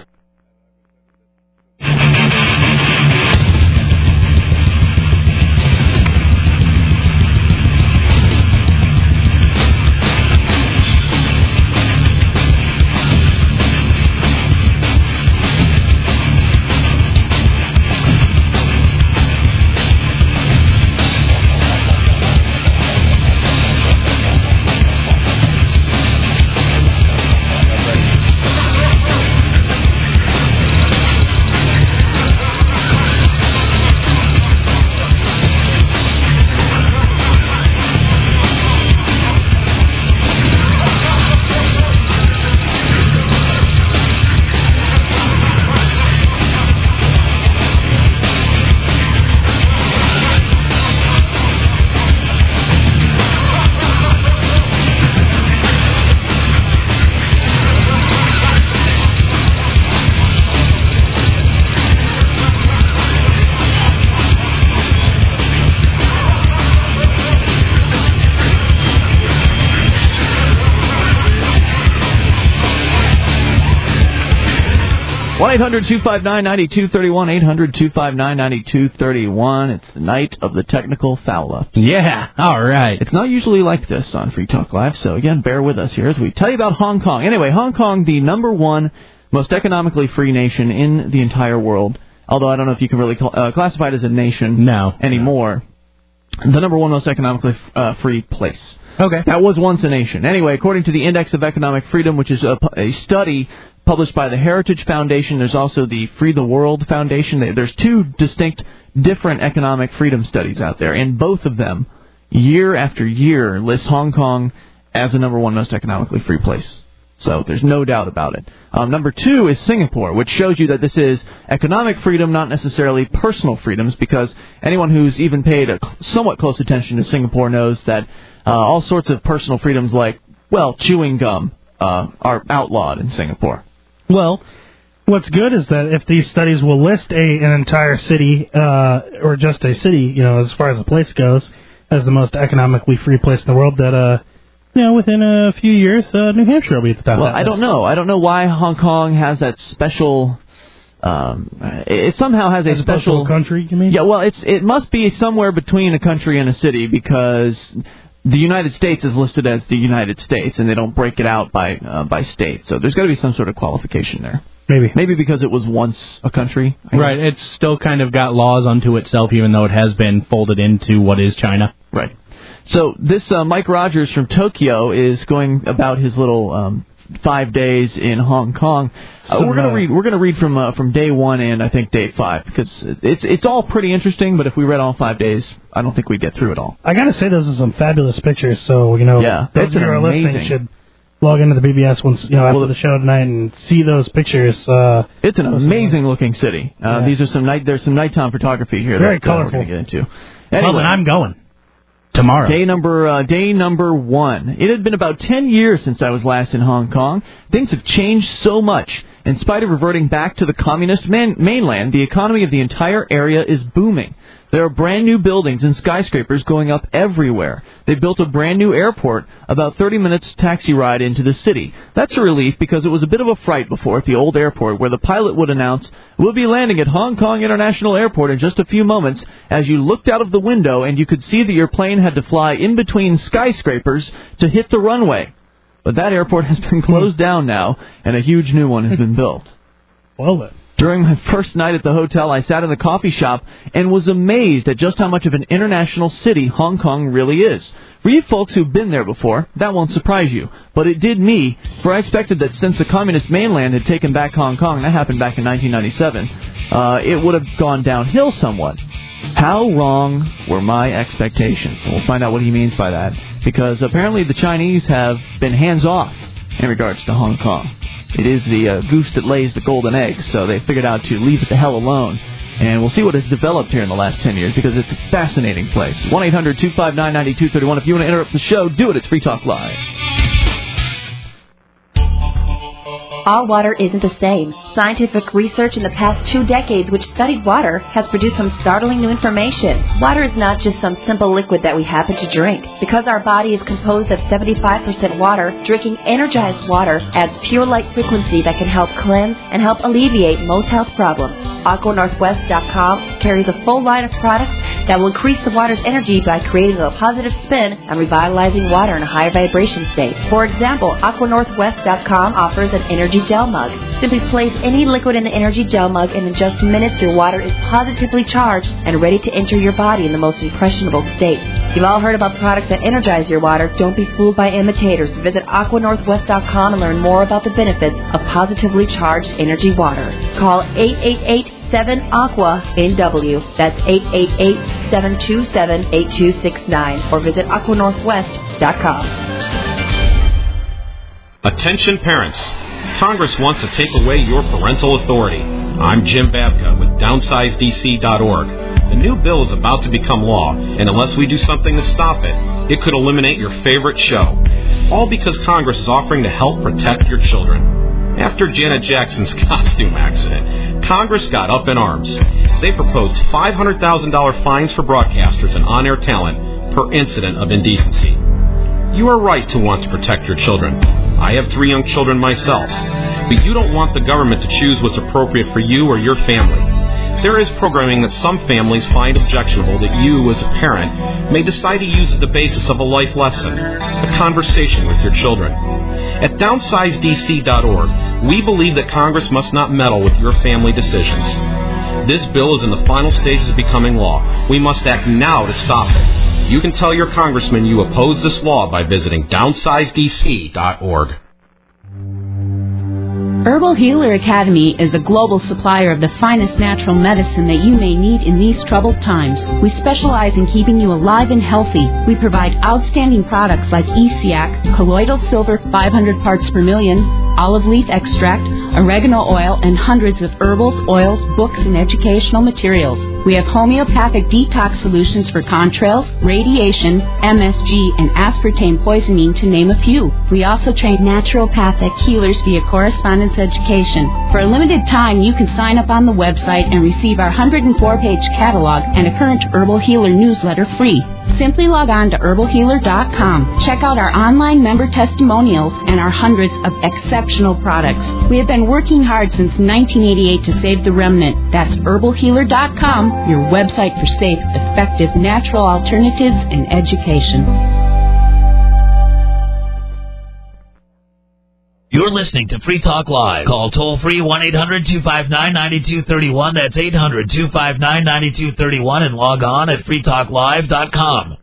S2: one eight hundred two five nine nine two three one, eight hundred two five nine nine two three one. It's the night of the technical foul-ups.
S3: Yeah, all right.
S2: It's not usually like this on Free Talk Live, so again, bear with us here as we tell you about Hong Kong. Anyway, Hong Kong, the number one most economically free nation in the entire world, although I don't know if you can really cl- uh, classify it as a nation
S3: no,
S2: anymore. No. The number one most economically uh, free place.
S3: Okay.
S2: That was once a nation. Anyway, according to the Index of Economic Freedom, which is a, a study published by the Heritage Foundation, there's also the Free the World Foundation. There's two distinct, different economic freedom studies out there, and both of them, year after year, list Hong Kong as the number one most economically free place. So there's no doubt about it. Um, number two is Singapore, which shows you that this is economic freedom, not necessarily personal freedoms, because anyone who's even paid a somewhat close attention to Singapore knows that uh, all sorts of personal freedoms like, well, chewing gum uh, are outlawed in Singapore.
S4: Well, what's good is that if these studies will list a an entire city, uh, or just a city, you know, as far as the place goes, as the most economically free place in the world, that, uh, you know, within a few years, uh, New Hampshire will be at the top
S2: well,
S4: of that
S2: I
S4: list.
S2: don't know. I don't know why Hong Kong has that special... Um, it somehow has a
S4: as
S2: special...
S4: a country, you mean?
S2: Yeah, well, it's it must be somewhere between a country and a city, because... The United States is listed as the United States, and they don't break it out by uh, by state. So there's got to be some sort of qualification there.
S4: Maybe.
S2: Maybe because it was once a country. I
S3: right.
S2: guess.
S3: It's still kind of got laws unto itself, even though it has been folded into what is China.
S2: Right. So this uh, Mike Rogers from Tokyo is going about his little um, five days in Hong Kong. Uh, we're gonna read. We're gonna read from uh, from day one and I think day five, because it's it's all pretty interesting. But if we read all five days, I don't think we'd get through it all.
S4: I gotta say, those are some fabulous pictures. So you know,
S2: yeah,
S4: those of you who are listening should log into the B B S once you know after well, the show tonight and see those pictures. Uh,
S2: it's an amazing looking city. Uh, yeah. These are some night. There's some nighttime photography here.
S4: Very
S2: that,
S4: colorful.
S2: Uh, we're gonna get into.
S3: Anyway, well, then I'm going. Tomorrow.
S2: Day number uh, day number one. It had been about ten years since I was last in Hong Kong. Things have changed so much. In spite of reverting back to the communist man- mainland, the economy of the entire area is booming. There are brand new buildings and skyscrapers going up everywhere. They built a brand new airport about thirty minutes taxi ride into the city. That's a relief, because it was a bit of a fright before at the old airport, where the pilot would announce, "We'll be landing at Hong Kong International Airport in just a few moments," as you looked out of the window and you could see that your plane had to fly in between skyscrapers to hit the runway. But that airport has been closed down now, and a huge new one has been built.
S4: Well then.
S2: During my first night at the hotel, I sat in the coffee shop and was amazed at just how much of an international city Hong Kong really is. For you folks who've been there before, that won't surprise you. But it did me, for I expected that since the communist mainland had taken back Hong Kong, that happened back in nineteen ninety-seven, uh, it would have gone downhill somewhat. How wrong were my expectations? And we'll find out what he means by that, because apparently the Chinese have been hands-off in regards to Hong Kong. It is the uh, goose that lays the golden eggs, so they figured out to leave it the hell alone. And we'll see what has developed here in the last ten years, because it's a fascinating place. one eight hundred two five nine nine two three one. If you want to interrupt the show, do it. It's Free Talk Live.
S1: All water isn't the same. Scientific research in the past two decades which studied water has produced some startling new information. Water is not just some simple liquid that we happen to drink. Because our body is composed of seventy-five percent water, drinking energized water adds pure light frequency that can help cleanse and help alleviate most health problems. Aqua Northwest dot com carries a full line of products that will increase the water's energy by creating a positive spin and revitalizing water in a high vibration state. For example, Aqua Northwest dot com offers an energy gel mug. Simply place any liquid in the energy gel mug, and in just minutes your water is positively charged and ready to enter your body in the most impressionable state. You've all heard about products that energize your water. Don't be fooled by imitators. Visit Aqua Northwest dot com and learn more about the benefits of positively charged energy water. Call eight eight eight seven Aqua N W. That's eight eight eight seven two seven eight two six nine, or visit Aqua Northwest dot com.
S12: Attention parents. Congress wants to take away your parental authority. I'm Jim Babka with downsize D C dot org. The new bill is about to become law, and unless we do something to stop it, it could eliminate your favorite show. All because Congress is offering to help protect your children. After Janet Jackson's costume accident, Congress got up in arms. They proposed five hundred thousand dollars fines for broadcasters and on-air talent per incident of indecency. You are right to want to protect your children. I have three young children myself, but you don't want the government to choose what's appropriate for you or your family. There is programming that some families find objectionable that you, as a parent, may decide to use as the basis of a life lesson, a conversation with your children. At downsize D C dot org, we believe that Congress must not meddle with your family decisions. This bill is in the final stages of becoming law. We must act now to stop it. You can tell your congressman you oppose this law by visiting downsize D C dot org.
S13: Herbal Healer Academy is a global supplier of the finest natural medicine that you may need in these troubled times. We specialize in keeping you alive and healthy. We provide outstanding products like E C A C, colloidal silver five hundred parts per million, olive leaf extract, oregano oil, and hundreds of herbals, oils, books, and educational materials. We have homeopathic detox solutions for contrails, radiation, M S G, and aspartame poisoning, to name a few. We also train naturopathic healers via correspondence education. For a limited time, you can sign up on the website and receive our one hundred four page catalog and a current Herbal Healer newsletter free. Simply log on to herbal healer dot com. Check out our online member testimonials and our hundreds of exceptional products. We have been working hard since nineteen eighty-eight to save the remnant. That's herbal healer dot com, your website for safe, effective, natural alternatives and education.
S8: You're listening to Free Talk Live. Call toll-free one eight hundred two five nine nine two three one. That's eight hundred two five nine nine two three one, and log on at free talk live dot com.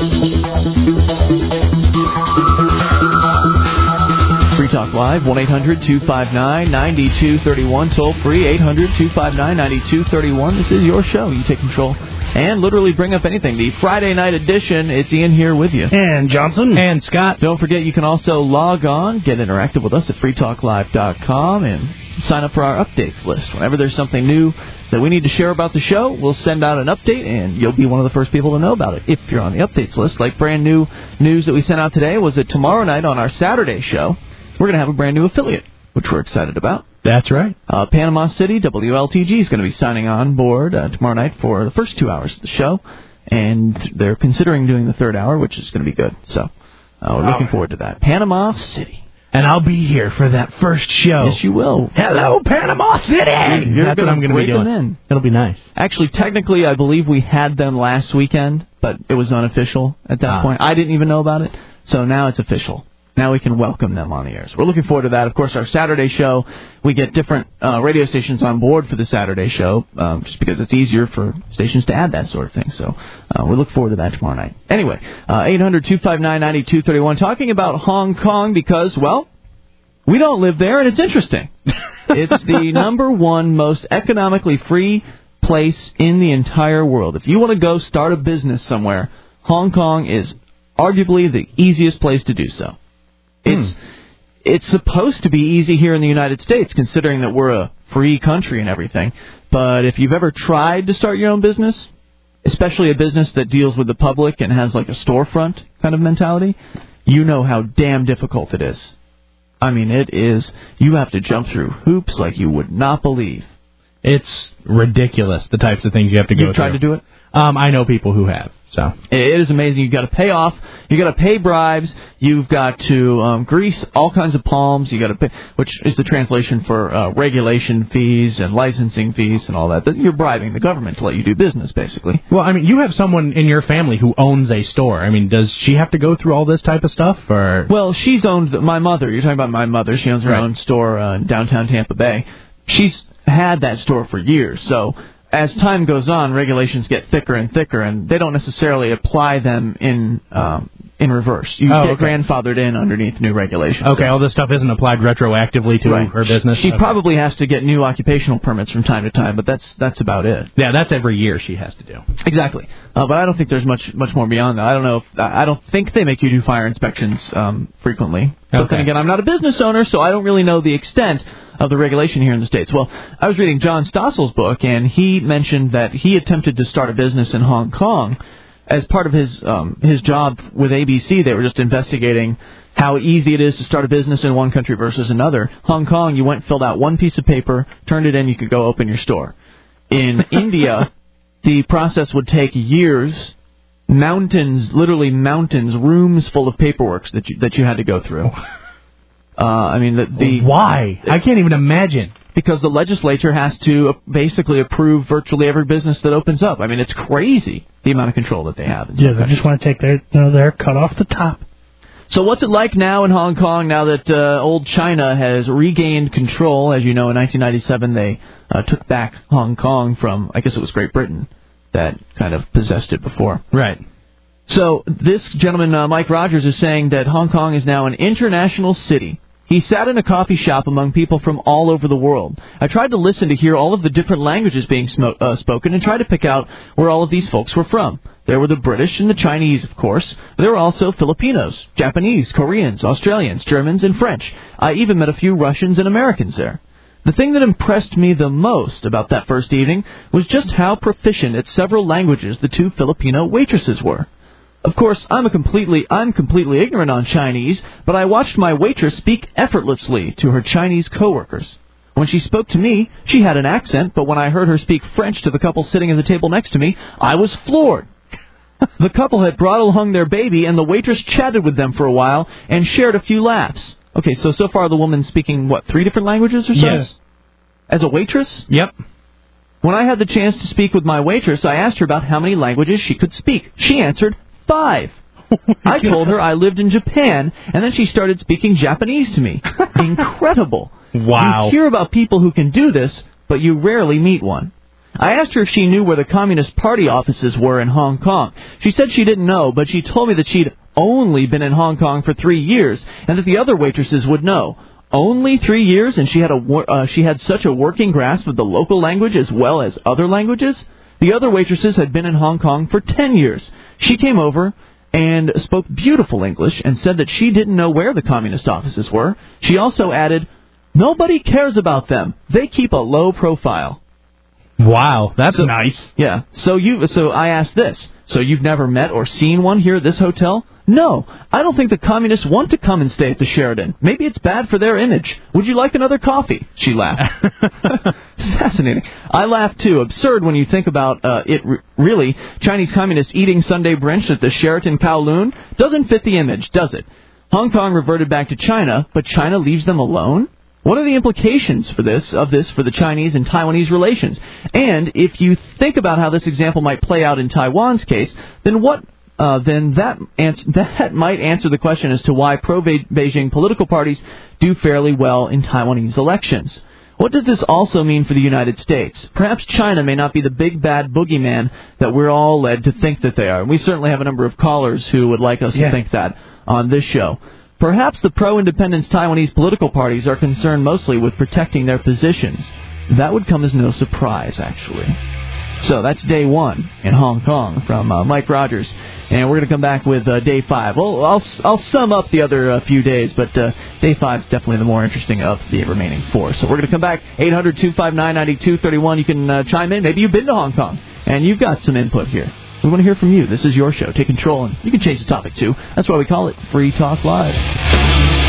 S2: Free Talk Live, one eight hundred two five nine nine two three one. Toll-free, eight hundred two five nine nine two three one. This is your show. You take control and literally bring up anything. The Friday night edition, it's Ian here with you.
S4: And Johnson.
S3: And Scott.
S2: Don't forget, you can also log on, get interactive with us at free talk live dot com, and sign up for our updates list. Whenever there's something new that we need to share about the show, we'll send out an update, and you'll be one of the first people to know about it if you're on the updates list. Like brand new news that we sent out today was that tomorrow night on our Saturday show, we're going to have a brand new affiliate, which we're excited about.
S3: That's right.
S2: Uh, Panama City, W L T G, is going to be signing on board uh, tomorrow night for the first two hours of the show, and they're considering doing the third hour, which is going to be good. So uh, we're looking forward to that. Panama City.
S3: And I'll be here for that first show.
S2: Yes, you will.
S3: Hello, Panama City!
S2: You're
S3: That's what I'm going to be doing.
S2: In.
S3: It'll be nice.
S2: Actually, technically, I believe we had them last weekend, but it was unofficial at that
S3: ah.
S2: point. I didn't even know about it, so now it's official. Now we can welcome them on the air. So we're looking forward to that. Of course, our Saturday show, we get different uh, radio stations on board for the Saturday show, um, just because it's easier for stations to add that sort of thing. So uh, we look forward to that tomorrow night. Anyway, uh, eight hundred two five nine nine two three one, talking about Hong Kong because, well, we don't live there, and it's interesting. It's the number one most economically free place in the entire world. If you want to go start a business somewhere, Hong Kong is arguably the easiest place to do so. It's hmm. it's supposed to be easy here in the United States, considering that we're a free country and everything. But if you've ever tried to start your own business, especially a business that deals with the public and has like a storefront kind of mentality, you know how damn difficult it is. I mean, it is. You have to jump through hoops like you would not believe.
S3: It's ridiculous, the types of things you have to go through.
S2: You've tried to do it?
S3: Um, I know people who have. So
S2: it is amazing. You've got to pay off. You've got to pay bribes. You've got to um, grease all kinds of palms. You've got to pay, which is the translation for uh, regulation fees and licensing fees and all that. You're bribing the government to let you do business, basically.
S3: Well, I mean, you have someone in your family who owns a store. I mean, does she have to go through all this type of stuff? Or
S2: Well, she's owned, my mother, you're talking about my mother. She owns her right. own store uh, in downtown Tampa Bay. She's had that store for years, so as time goes on, regulations get thicker and thicker, and they don't necessarily apply them in um, in reverse. You
S3: oh,
S2: get
S3: okay.
S2: grandfathered in underneath new regulations.
S3: Okay, so. all this stuff isn't applied retroactively to
S2: right.
S3: her business?
S2: She
S3: okay.
S2: probably has to get new occupational permits from time to time, but that's that's about it.
S3: Yeah, that's every year she has to do.
S2: Exactly. Uh, but I don't think there's much much more beyond that. I don't know if I don't think they make you do fire inspections um, frequently. But
S3: okay.
S2: then again, I'm not a business owner, so I don't really know the extent of the regulation here in the States. Well, I was reading John Stossel's book, and he mentioned that he attempted to start a business in Hong Kong. As part of his um, his job with A B C, they were just investigating how easy it is to start a business in one country versus another. Hong Kong, you went, filled out one piece of paper, turned it in, you could go open your store. In India, the process would take years, mountains, literally mountains, rooms full of paperwork that you, that you had to go through. Uh, I mean, the, the
S3: why? I can't even imagine.
S2: Because the legislature has to basically approve virtually every business that opens up. I mean, it's crazy the amount of control that they have.
S4: Yeah, they just want to take their, you know, their cut off the top.
S2: So what's it like now in Hong Kong now that uh, old China has regained control? As you know, in nineteen ninety-seven, they uh, took back Hong Kong from, I guess it was Great Britain that kind of possessed it before.
S3: Right.
S2: So this gentleman, uh, Mike Rogers, is saying that Hong Kong is now an international city. He sat in a coffee shop among people from all over the world. I tried to listen to hear all of the different languages being smo- uh, spoken and try to pick out where all of these folks were from. There were the British and the Chinese, of course. There were also Filipinos, Japanese, Koreans, Australians, Germans, and French. I even met a few Russians and Americans there. The thing that impressed me the most about that first evening was just how proficient at several languages the two Filipino waitresses were. Of course, I'm a completely I'm completely ignorant on Chinese, but I watched my waitress speak effortlessly to her Chinese coworkers. When she spoke to me, she had an accent, but when I heard her speak French to the couple sitting at the table next to me, I was floored. The couple had bridal hung their baby, and the waitress chatted with them for a while and shared a few laughs. Okay, so so far the woman's speaking, what, three different languages or so?
S3: Yes.
S2: As a waitress?
S3: Yep.
S2: When I had the chance to speak with my waitress, I asked her about how many languages she could speak. She answered, five. I told her I lived in Japan, and then she started speaking Japanese to me. Incredible.
S3: Wow.
S2: You hear about people who can do this, but you rarely meet one. I asked her if she knew where the Communist Party offices were in Hong Kong. She said she didn't know, but she told me that she'd only been in Hong Kong for three years, and that the other waitresses would know. Only three years, and she had a uh, she had such a working grasp of the local language as well as other languages? The other waitresses had been in Hong Kong for ten years. She came over and spoke beautiful English and said that she didn't know where the communist offices were. She also added, nobody cares about them. They keep a low profile.
S3: Wow, that's
S2: so,
S3: nice.
S2: Yeah. So you. So I asked this. So you've never met or seen one here at this hotel? No, I don't think the communists want to come and stay at the Sheraton. Maybe it's bad for their image. Would you like another coffee? She laughed. Fascinating. I laughed too. Absurd when you think about uh, it. R- really, Chinese communists eating Sunday brunch at the Sheraton Kowloon doesn't fit the image, does it? Hong Kong reverted back to China, but China leaves them alone? What are the implications for this of this for the Chinese and Taiwanese relations? And if you think about how this example might play out in Taiwan's case, then what uh, then that ans- that might answer the question as to why pro-Beijing political parties do fairly well in Taiwanese elections. What does this also mean for the United States? Perhaps China may not be the big bad boogeyman that we're all led to think that they are. And we certainly have a number of callers who would like us yeah. to think that on this show. Perhaps the pro-independence Taiwanese political parties are concerned mostly with protecting their positions. That would come as no surprise, actually. So that's day one in Hong Kong from uh, Mike Rogers. And we're going to come back with uh, day five. Well, I'll I'll sum up the other uh, few days, but uh, day five is definitely the more interesting of the remaining four. So we're going to come back, eight hundred, two five nine, nine two three one. You can uh, chime in. Maybe you've been to Hong Kong, and you've got some input here. We want to hear from you. This is your show. Take control, and you can change the topic, too. That's why we call it Free Talk Live.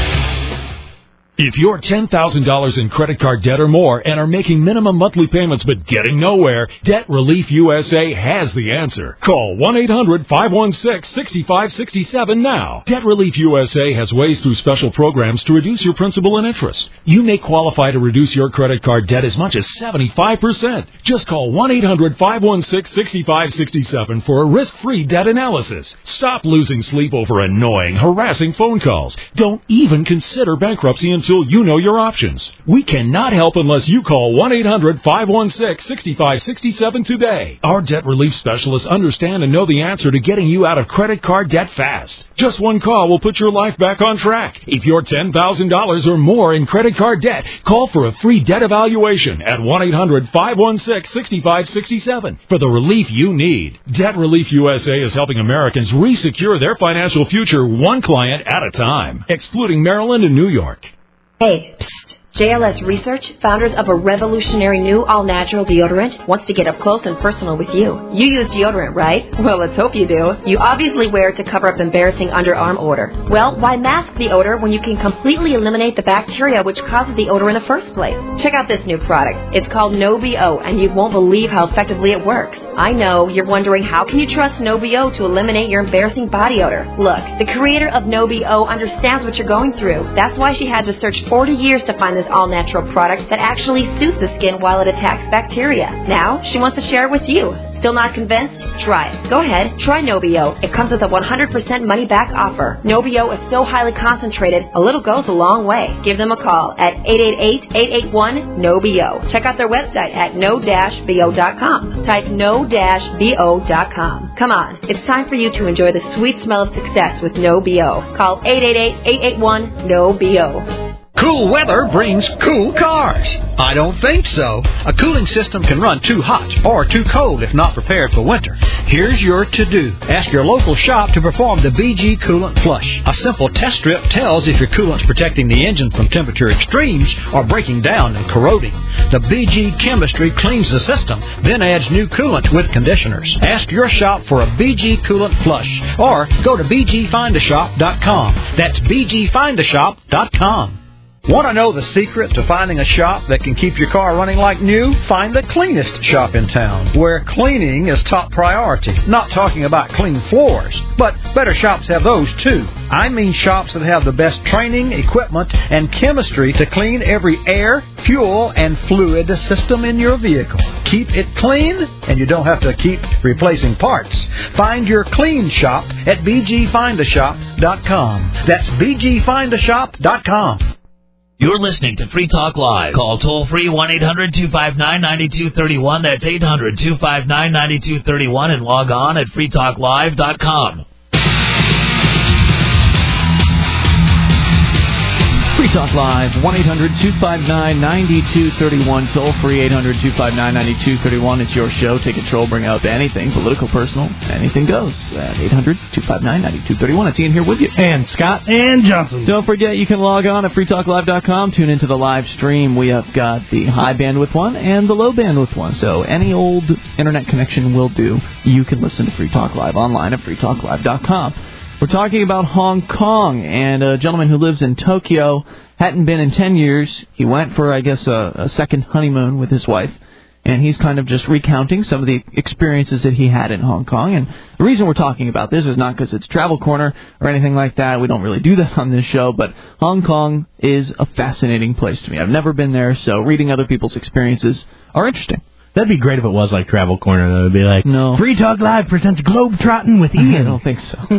S11: If you're ten thousand dollars in credit card debt or more and are making minimum monthly payments but getting nowhere, Debt Relief U S A has the answer. Call one eight hundred, five one six, six five six seven now. Debt Relief U S A has ways through special programs to reduce your principal and interest. You may qualify to reduce your credit card debt as much as seventy-five percent. Just call one eight hundred, five one six, six five six seven for a risk-free debt analysis. Stop losing sleep over annoying, harassing phone calls. Don't even consider bankruptcy until you know your options. We cannot help unless you call one eight hundred, five one six, six five six seven today. Our debt relief specialists understand and know the answer to getting you out of credit card debt fast. Just one call will put your life back on track. If you're ten thousand dollars or more in credit card debt, call for a free debt evaluation at one eight hundred, five one six, six five six seven for the relief you need. Debt Relief U S A is helping Americans re-secure their financial future one client at a time, excluding Maryland and New York.
S1: Hey, psst. J L S Research, founders of a revolutionary new all-natural deodorant, wants to get up close and personal with you. You use deodorant, right? Well, let's hope you do. You obviously wear it to cover up embarrassing underarm odor. Well, why mask the odor when you can completely eliminate the bacteria which causes the odor in the first place? Check out this new product. It's called No-B-O, and you won't believe how effectively it works. I know, you're wondering how can you trust No-B-O to eliminate your embarrassing body odor? Look, the creator of No-B-O understands what you're going through. That's why she had to search forty years to find this all-natural product that actually soothes the skin while it attacks bacteria. Now, she wants to share it with you. Still not convinced? Try it. Go ahead, try No-B-O. It comes with a one hundred percent money-back offer. No-B-O is so highly concentrated, a little goes a long way. Give them a call at eight eight eight, eight eight one, N O B O. Check out their website at no dash B O dot com. Type no dash B O dot com. Come on, it's time for you to enjoy the sweet smell of success with No-B-O. Call eight eight eight, eight eight one, N O B O.
S14: Cool weather brings cool cars. I don't think so. A cooling system can run too hot or too cold if not prepared for winter. Here's your to-do. Ask your local shop to perform the B G Coolant Flush. A simple test strip tells if your coolant's protecting the engine from temperature extremes or breaking down and corroding. The B G chemistry cleans the system, then adds new coolant with conditioners. Ask your shop for a B G Coolant Flush or go to b g find a shop dot com. That's b g find a shop dot com. Want to know the secret to finding a shop that can keep your car running like new? Find the cleanest shop in town, where cleaning is top priority. Not talking about clean floors, but better shops have those too. I mean shops that have the best training, equipment, and chemistry to clean every air, fuel, and fluid system in your vehicle. Keep it clean, and you don't have to keep replacing parts. Find your clean shop at b g find a shop dot com. That's b g find a shop dot com.
S8: You're listening to Free Talk Live. Call toll-free one eight hundred, two five nine, nine two three one. That's eight hundred, two five nine, nine two three one. And log on at free talk live dot com.
S2: Free Talk Live, one eight hundred, two five nine, nine two three one, toll-free eight hundred, two five nine, nine two three one. It's your show. Take control, bring out anything, political, personal, anything goes. At eight hundred, two five nine, nine two three one. It's Ian here with you.
S4: And Scott and Johnson.
S2: Don't forget, you can log on at free talk live dot com. Tune into the live stream. We have got the high bandwidth one and the low bandwidth one. So any old internet connection will do. You can listen to Free Talk Live online at free talk live dot com. We're talking about Hong Kong, and a gentleman who lives in Tokyo, hadn't been in ten years. He went for, I guess, a, a second honeymoon with his wife, and he's kind of just recounting some of the experiences that he had in Hong Kong. And the reason we're talking about this is not because it's Travel Corner or anything like that. We don't really do that on this show, but Hong Kong is a fascinating place to me. I've never been there, so reading other people's experiences are interesting.
S3: That'd be great if it was like Travel Corner, though. It'd be like,
S2: no.
S3: Free Talk Live presents Globetrotting with Ian.
S2: I don't think so.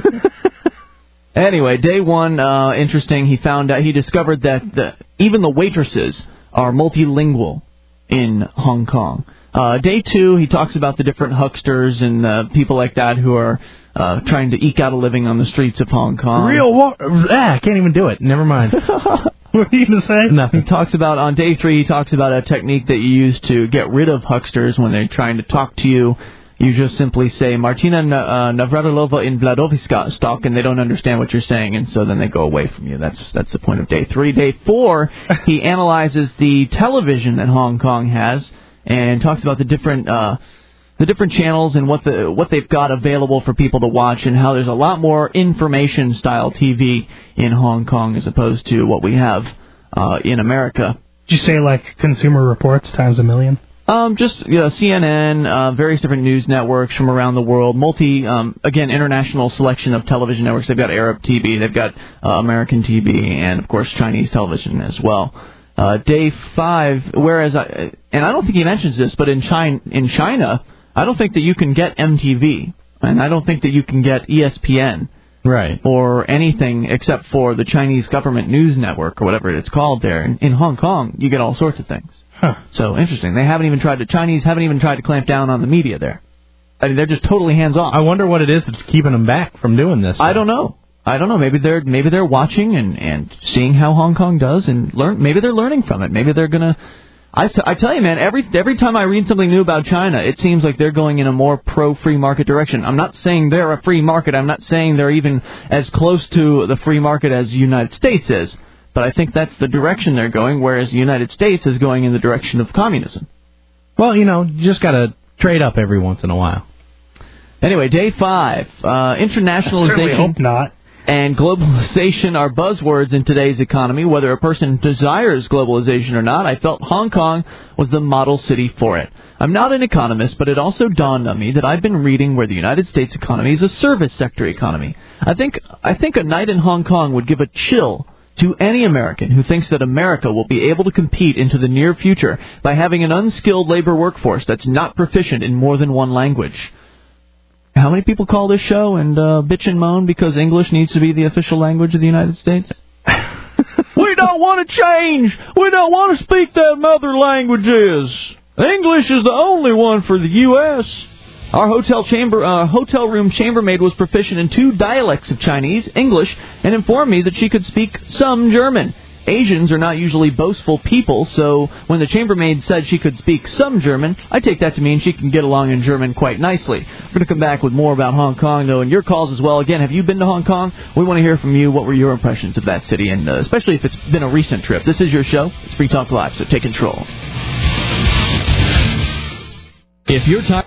S2: Anyway, day one, uh, interesting. He found out, he discovered that the, even the waitresses are multilingual in Hong Kong. Uh, day two, he talks about the different hucksters and uh, people like that who are uh, trying to eke out a living on the streets of Hong Kong.
S3: Real wa- ah, I can't even do it. Never mind.
S4: What are you going to say?
S3: Nothing.
S2: He talks about, on day three, he talks about a technique that you use to get rid of hucksters when they're trying to talk to you. You just simply say, Martina uh, Navratilova in Vladivostok, and they don't understand what you're saying, and so then they go away from you. That's that's the point of day three. Day four, he analyzes the television that Hong Kong has and talks about the different uh, the different channels and what the what they've got available for people to watch, and how there's a lot more information-style T V in Hong Kong as opposed to what we have uh, in America.
S4: Did you say, like, Consumer Reports times a million?
S2: Um, just you know, C N N, uh, various different news networks from around the world, multi, um, again, international selection of television networks. They've got Arab T V, they've got uh, American T V, and, of course, Chinese television as well. Uh, day five, whereas, I, and I don't think he mentions this, but in China, in China, I don't think that you can get M T V, and I don't think that you can get E S P N.
S3: Right.
S2: Or anything except for the Chinese government news network, or whatever it's called there. In, in Hong Kong, you get all sorts of things.
S4: Huh.
S2: So, interesting. They haven't even tried to, Chinese haven't even tried to clamp down on the media there. I mean, they're just totally hands-off.
S3: I wonder what it is that's keeping them back from doing this.
S2: I don't know. I don't know. Maybe they're maybe they're watching and, and seeing how Hong Kong does and learn. Maybe they're learning from it. Maybe they're going to... I, I tell you, man, every every time I read something new about China, it seems like they're going in a more pro-free market direction. I'm not saying they're a free market. I'm not saying they're even as close to the free market as the United States is. But I think that's the direction they're going, whereas the United States is going in the direction of communism.
S3: Well, you know, you just got to trade up every once in a while.
S2: Anyway, day five, uh, internationalization.
S4: I certainly hope not.
S2: And globalization are buzzwords in today's economy, whether a person desires globalization or not. I felt Hong Kong was the model city for it. I'm not an economist, but it also dawned on me that I've been reading where the United States economy is a service sector economy. I think I think a night in Hong Kong would give a chill to any American who thinks that America will be able to compete into the near future by having an unskilled labor workforce that's not proficient in more than one language. How many people call this show and uh, bitch and moan because English needs to be the official language of the United States? We don't want to change. We don't want to speak that mother languages. English is the only one for the U S Our hotel chamber, uh, hotel room chambermaid was proficient in two dialects of Chinese, English, and informed me that she could speak some German. Asians are not usually boastful people, so when the chambermaid said she could speak some German, I take that to mean she can get along in German quite nicely. We're going to come back with more about Hong Kong, though, and your calls as well. Again, have you been to Hong Kong? We want to hear from you. What were your impressions of that city, and uh, especially if it's been a recent trip. This is your show. It's Free Talk Live, so take control.
S6: If you're tired...